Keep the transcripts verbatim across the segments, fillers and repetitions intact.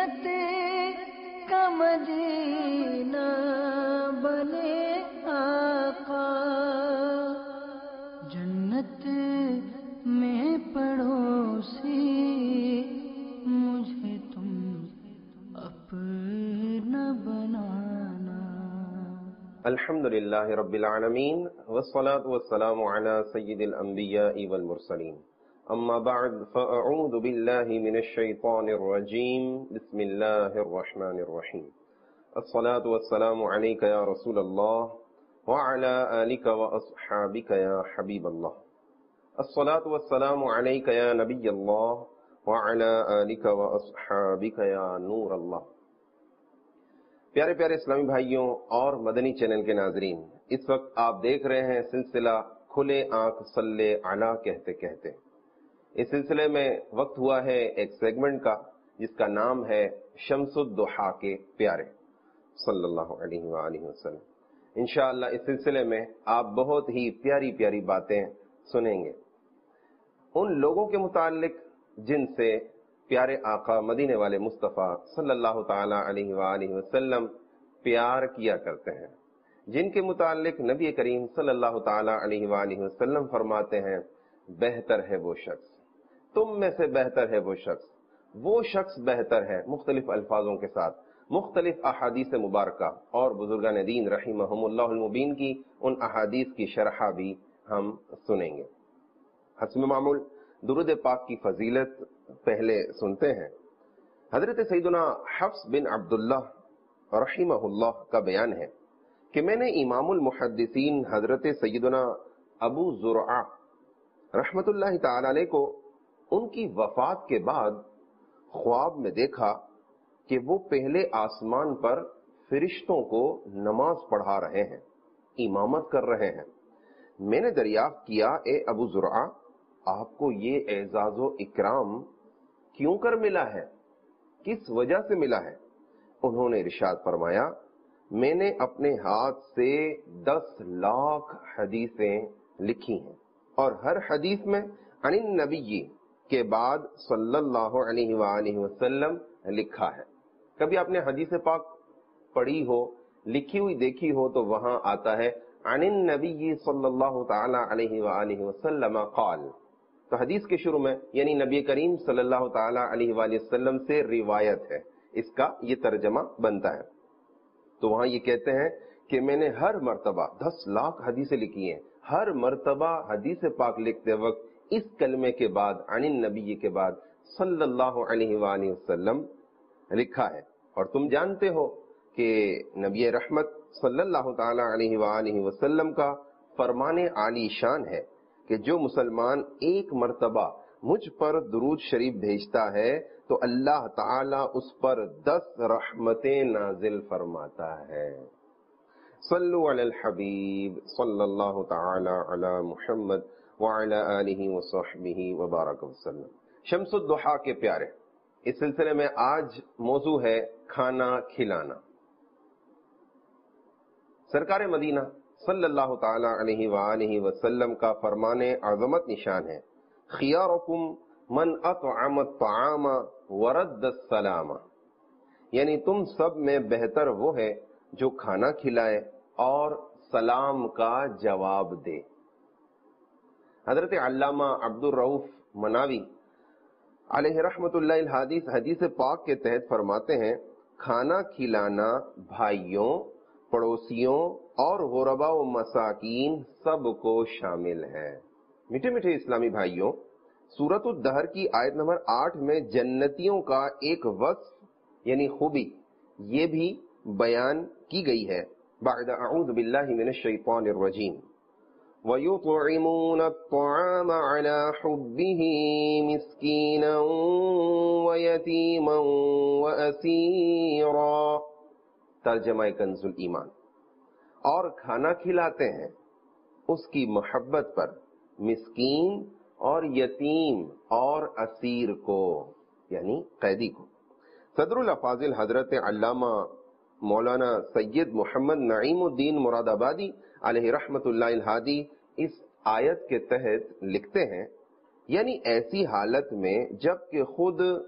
جنت کا مدینہ بنے آقا، جنت میں پڑوسی مجھے تم اپنا بنانا۔ الحمد للہ رب العالمین والصلاة والسلام علی سید الانبیاء والمرسلین، اما بعد فاعوذ باللہ من الشیطان الرجیم، بسم اللہ الرحمن الرحیم۔ الصلاة والسلام علیک یا رسول اللہ وعلی آلک واصحابک یا حبیب اللہ۔ الصلاة والسلام علیک یا نبی اللہ وعلی آلک واصحابک یا نور اللہ۔ پیارے پیارے اسلامی بھائیوں اور مدنی چینل کے ناظرین، اس وقت آپ دیکھ رہے ہیں سلسلہ کھلے آنکھ صلی علی کہتے کہتے۔ اس سلسلے میں وقت ہوا ہے ایک سیگمنٹ کا جس کا نام ہے شمس الضحیٰ کے پیارے صلی اللہ علیہ وآلہ وسلم۔ انشاءاللہ اس سلسلے میں آپ بہت ہی پیاری پیاری باتیں سنیں گے ان لوگوں کے متعلق جن سے پیارے آقا مدینے والے مصطفیٰ صلی اللہ تعالی علیہ وآلہ وسلم پیار کیا کرتے ہیں، جن کے متعلق نبی کریم صلی اللہ تعالی علیہ وآلہ وسلم فرماتے ہیں بہتر ہے وہ شخص، تم میں سے بہتر ہے وہ شخص، وہ شخص بہتر ہے، مختلف الفاظوں کے ساتھ مختلف احادیث مبارکہ، اور بزرگان دین رحمہم اللہ المبین کی ان احادیث کی شرح بھی ہم سنیں گے۔ حسب معمول درود پاک کی فضیلت پہلے سنتے ہیں۔ حضرت سیدنا حفص بن عبداللہ رحمہ اللہ کا بیان ہے کہ میں نے امام المحدثین حضرت سیدنا ابو زرعہ رحمت اللہ تعالی علیہ کو ان کی وفات کے بعد خواب میں دیکھا کہ وہ پہلے آسمان پر فرشتوں کو نماز پڑھا رہے ہیں، امامت کر رہے ہیں۔ میں نے دریافت کیا، اے ابو زرعہ، آپ کو یہ اعزاز و اکرام کیوں کر ملا ہے، کس وجہ سے ملا ہے؟ انہوں نے ارشاد فرمایا، میں نے اپنے ہاتھ سے دس لاکھ حدیثیں لکھی ہیں، اور ہر حدیث میں عن النبی کے بعد صلی اللہ علیہ وآلہ وسلم لکھا ہے۔ کبھی آپ نے حدیث پاک پڑھی ہو، لکھی ہوئی دیکھی ہو تو وہاں آتا ہے عن النبی صلی اللہ تعالی علیہ وآلہ وسلم قال، تو حدیث کے شروع میں یعنی نبی کریم صلی اللہ تعالی علیہ وآلہ وسلم سے روایت ہے، اس کا یہ ترجمہ بنتا ہے۔ تو وہاں یہ کہتے ہیں کہ میں نے ہر مرتبہ دس لاکھ حدیثیں لکھی ہیں، ہر مرتبہ حدیث پاک لکھتے وقت اس کلمے کے بعد عن النبی کے بعد صلی اللہ علیہ وآلہ وسلم لکھا ہے۔ اور تم جانتے ہو کہ نبی رحمت صلی اللہ تعالی علیہ وآلہ وسلم کا فرمان عالی شان ہے کہ جو مسلمان ایک مرتبہ مجھ پر درود شریف بھیجتا ہے تو اللہ تعالی اس پر دس رحمتیں نازل فرماتا ہے۔ صلو علی الحبیب صلی اللہ تعالی علی محمد وعلی آلہ وصحبہ وبارک وسلم۔ شمس الضحیٰ کے پیارے، اس سلسلے میں آج موضوع ہے کھانا کھلانا۔ سرکار مدینہ صلی اللہ تعالی علیہ وآلہ وسلم کا فرمان عظمت نشان ہے، خیارکم من اطعم الطعام ورد السلام، یعنی تم سب میں بہتر وہ ہے جو کھانا کھلائے اور سلام کا جواب دے۔ حضرت علامہ عبد الرؤف مناوی علیہ رحمت اللہ الحدیث حدیث پاک کے تحت فرماتے ہیں، کھانا کھلانا بھائیوں، پڑوسیوں اور غرباء و مساکین سب کو شامل ہے۔ میٹھے میٹھے اسلامی بھائیوں، سورۃ الدہر کی آیت نمبر آٹھ میں جنتیوں کا ایک وصف یعنی خوبی یہ بھی بیان کی گئی ہے، بعد اعوذ باللہ من الشیطان الرجیم، وَيُطْعِمُونَ الطَّعَامَ عَلَى حُبِّهِ مِسْكِينًا وَيَتِيمًا وَأَسِيرًا، ترجمہ کنز الایمان، اور کھانا کھلاتے ہیں اس کی محبت پر مسکین اور یتیم اور اسیر کو، یعنی قیدی کو۔ صدر الافاضل حضرت علامہ مولانا سید محمد نعیم الدین مراد آبادی علیہ رحمت اللہ الہادی اس آیت کے تحت لکھتے ہیں، یعنی ایسی حالت میں جب کہ خود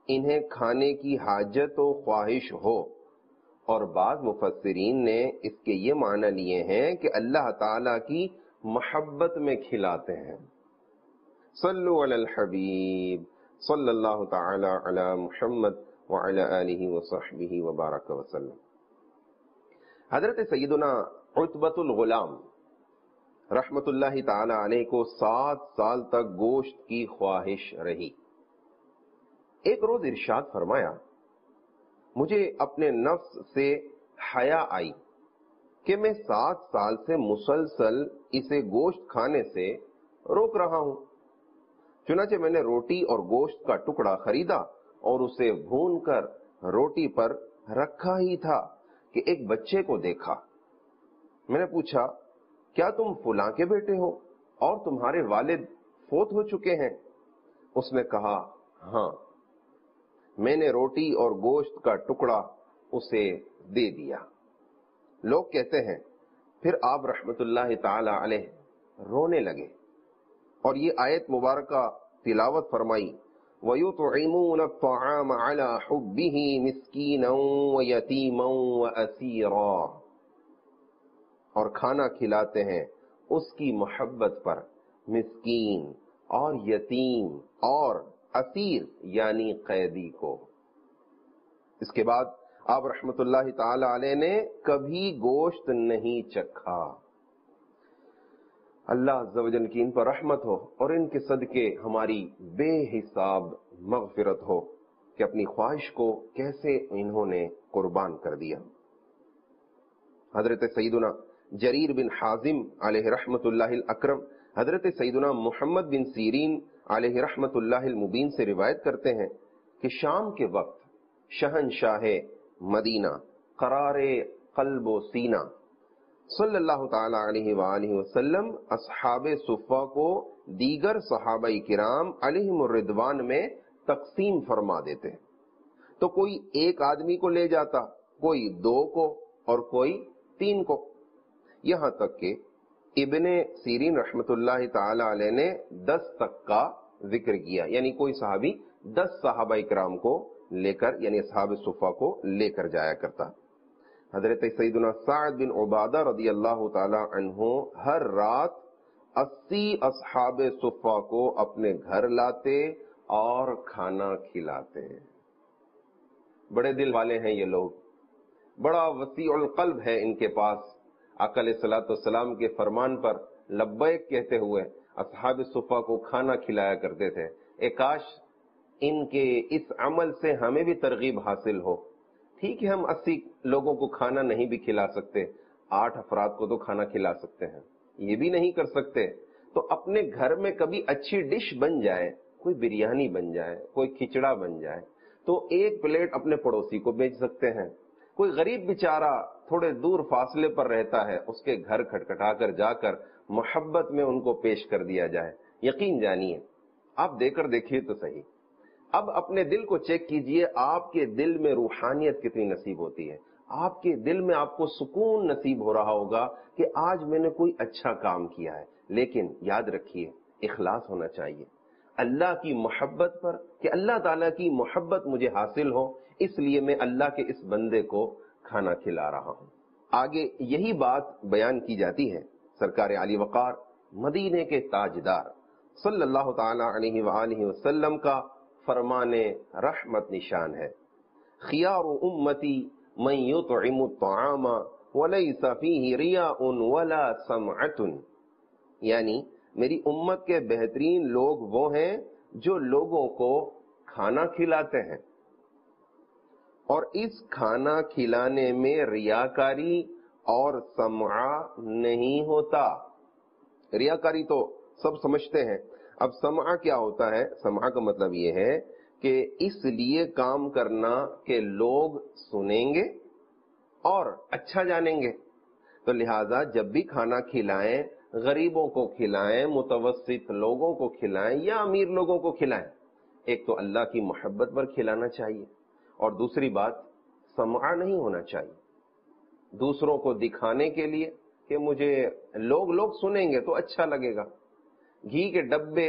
انہیں کھانے کی حاجت و خواہش ہو، اور بعض مفسرین نے اس کے یہ معنی لیے ہیں کہ اللہ تعالی کی محبت میں کھلاتے ہیں۔ صلو علی الحبیب صلی اللہ تعالی علی محمد وعلی آلہ وصحبہ وبارک وسلم۔ حضرت سیدنا عتبۃ الغلام رحمت اللہ تعالی علیہ کو سات سال تک گوشت کی خواہش رہی۔ ایک روز ارشاد فرمایا، مجھے اپنے نفس سے حیا آئی کہ میں سات سال سے مسلسل اسے گوشت کھانے سے روک رہا ہوں، چنانچہ میں نے روٹی اور گوشت کا ٹکڑا خریدا اور اسے بھون کر روٹی پر رکھا ہی تھا کہ ایک بچے کو دیکھا۔ میں نے پوچھا، کیا تم فلاں کے بیٹے ہو اور تمہارے والد فوت ہو چکے ہیں؟ اس نے کہا، ہاں۔ میں نے روٹی اور گوشت کا ٹکڑا اسے دے دیا۔ لوگ کہتے ہیں پھر آپ رحمت اللہ تعالی علیہ رونے لگے اور یہ آیت مبارکہ تلاوت فرمائی، وَيُطْعِمُونَ الطَّعَامَ عَلَى حُبِّهِ مِسْكِينًا وَيَتِيمًا وَأَسِيرًا، اور کھانا کھلاتے ہیں اس کی محبت پر مسکین اور یتیم اور اسیر یعنی قیدی کو۔ اس کے بعد آپ رحمت اللہ تعالی علیہ نے کبھی گوشت نہیں چکھا۔ اللہ عز و جل کی ان پر رحمت ہو اور ان کے صدقے ہماری بے حساب مغفرت ہو کہ اپنی خواہش کو کیسے انہوں نے قربان کر دیا۔ حضرت سیدنا جریر بن حازم علیہ رحمت اللہ الاکرم حضرت سیدنا محمد بن سیرین علیہ رحمت اللہ المبین سے روایت کرتے ہیں کہ شام کے وقت شہنشاہ مدینہ قرار قلب و سینہ صلی اللہ تعالی علیہ وآلہ وسلم اصحاب صفہ کو دیگر صحابہ کرام علیہم الرضوان میں تقسیم فرما دیتے، تو کوئی ایک آدمی کو لے جاتا، کوئی دو کو اور کوئی تین کو، یہاں تک کہ ابن سیرین رحمت اللہ تعالی علیہ نے دس تک کا ذکر کیا، یعنی کوئی صحابی دس صحابہ کرام کو لے کر یعنی اصحاب صفہ کو لے کر جایا کرتا۔ حضرت سیدنا سعد بن عبادہ رضی اللہ تعالی عنہ ہر رات اسی اصحاب صفہ کو اپنے گھر لاتے اور کھانا کھلاتے۔ بڑے دل والے ہیں یہ لوگ، بڑا وسیع القلب ہے ان کے پاس۔ آقا علیہ الصلوۃ والسلام کے فرمان پر لبیک کہتے ہوئے اصحاب صفہ کو کھانا کھلایا کرتے تھے۔ اے کاش ان کے اس عمل سے ہمیں بھی ترغیب حاصل ہو۔ ٹھیک ہے ہم اسی لوگوں کو کھانا نہیں بھی کھلا سکتے، آٹھ افراد کو تو کھانا کھلا سکتے ہیں، یہ بھی نہیں کر سکتے تو اپنے گھر میں کبھی اچھی ڈش بن جائے، کوئی بریانی بن جائے، کوئی کھچڑا بن جائے تو ایک پلیٹ اپنے پڑوسی کو بیچ سکتے ہیں۔ کوئی غریب بیچارہ تھوڑے دور فاصلے پر رہتا ہے، اس کے گھر کھٹکھٹا کر جا کر محبت میں ان کو پیش کر دیا جائے، یقین جانیے آپ دے کر دیکھیے تو صحیح۔ اب اپنے دل کو چیک کیجئے، آپ کے دل میں روحانیت کتنی نصیب ہوتی ہے، آپ کے دل میں آپ کو سکون نصیب ہو رہا ہوگا کہ آج میں نے کوئی اچھا کام کیا ہے۔ لیکن یاد رکھیے اخلاص ہونا چاہیے اللہ کی محبت پر، کہ اللہ تعالیٰ کی محبت مجھے حاصل ہو، اس لیے میں اللہ کے اس بندے کو کھانا کھلا رہا ہوں۔ آگے یہی بات بیان کی جاتی ہے سرکار علی وقار مدینے کے تاجدار صلی اللہ تعالی علیہ وآلہ وسلم کا فرمان رحمت نشان ہے، خیار امتی من یطعم الطعام ولیس فیہ ریاء ولا سمعۃ، یعنی میری امت کے بہترین لوگ وہ ہیں جو لوگوں کو کھانا کھلاتے ہیں اور اس کھانا کھلانے میں ریاکاری اور سمعہ نہیں ہوتا۔ ریاکاری تو سب سمجھتے ہیں، اب سمعہ کیا ہوتا ہے؟ سمعہ کا مطلب یہ ہے کہ اس لیے کام کرنا کہ لوگ سنیں گے اور اچھا جانیں گے، تو لہٰذا جب بھی کھانا کھلائیں غریبوں کو کھلائیں، متوسط لوگوں کو کھلائیں یا امیر لوگوں کو کھلائیں، ایک تو اللہ کی محبت پر کھلانا چاہیے اور دوسری بات سمعہ نہیں ہونا چاہیے دوسروں کو دکھانے کے لیے کہ مجھے لوگ لوگ سنیں گے تو اچھا لگے گا۔ گھی کے ڈبے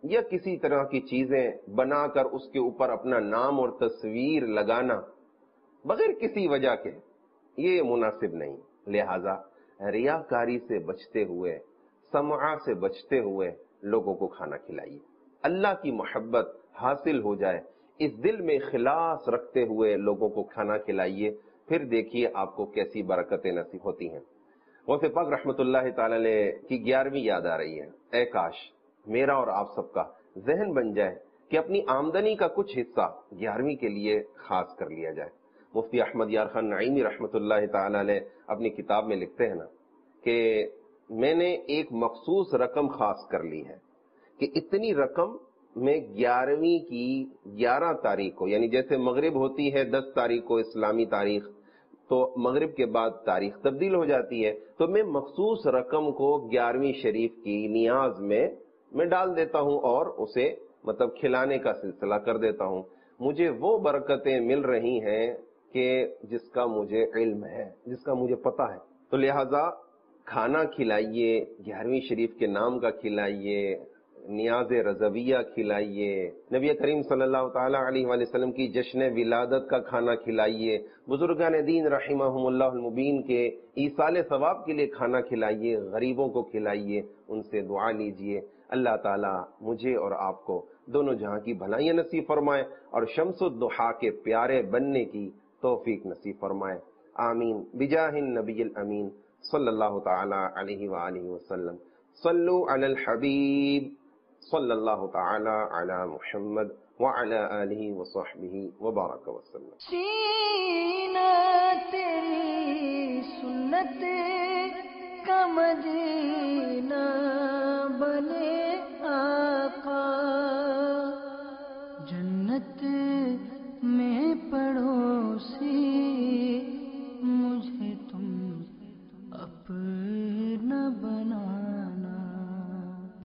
یا کسی طرح کی چیزیں بنا کر اس کے اوپر اپنا نام اور تصویر لگانا بغیر کسی وجہ کے، یہ مناسب نہیں۔ لہذا ریاکاری سے بچتے ہوئے، سمعہ سے بچتے ہوئے لوگوں کو کھانا کھلائیے، اللہ کی محبت حاصل ہو جائے، اس دل میں اخلاص رکھتے ہوئے لوگوں کو کھانا کھلائیے، پھر دیکھیے آپ کو کیسی برکتیں نصیب ہوتی ہیں۔ غوث پاک رحمۃ اللہ تعالی علیہ کی گیارہویں یاد آ رہی ہے۔ اے کاش میرا اور آپ سب کا ذہن بن جائے کہ اپنی آمدنی کا کچھ حصہ گیارہویں کے لیے خاص کر لیا جائے۔ مفتی احمد یار خان نعیمی رحمۃ اللہ تعالی علیہ اپنی کتاب میں لکھتے ہیں نا کہ میں نے ایک مخصوص رقم خاص کر لی ہے کہ اتنی رقم میں گیارہویں کی گیارہ تاریخ کو، یعنی جیسے مغرب ہوتی ہے دس تاریخ کو اسلامی تاریخ، تو مغرب کے بعد تاریخ تبدیل ہو جاتی ہے، تو میں مخصوص رقم کو گیارہویں شریف کی نیاز میں میں ڈال دیتا ہوں اور اسے مطلب کھلانے کا سلسلہ کر دیتا ہوں۔ مجھے وہ برکتیں مل رہی ہیں کہ جس کا مجھے علم ہے، جس کا مجھے پتا ہے۔ تو لہذا کھانا کھلائیے، گیارہویں شریف کے نام کا کھلائیے، نیاز رضویہ کھلائیے، نبی کریم صلی اللہ تعالی علیہ وآلہ وسلم کی جشن ولادت کا کھانا کھلائیے، بزرگان دین رحمہم اللہ المبین کے ایصال ثواب کے لیے کھانا کھلائیے، غریبوں کو کھلائیے، ان سے دعا لیجئے۔ اللہ تعالی مجھے اور آپ کو دونوں جہاں کی بھلائیاں نصیب فرمائے اور شمس الضحیٰ کے پیارے بننے کی توفیق نصیب فرمائے، آمین بجاہ النبی الامین صلی اللہ تعالی علیہ وآلہ وسلم۔ صلو علی الحبیب صلی اللہ تعالی علی محمد وعلی آلہ وصحبہ وبارک وسلم۔ سینہ تیری سنت کا مدینہ بنے آقا۔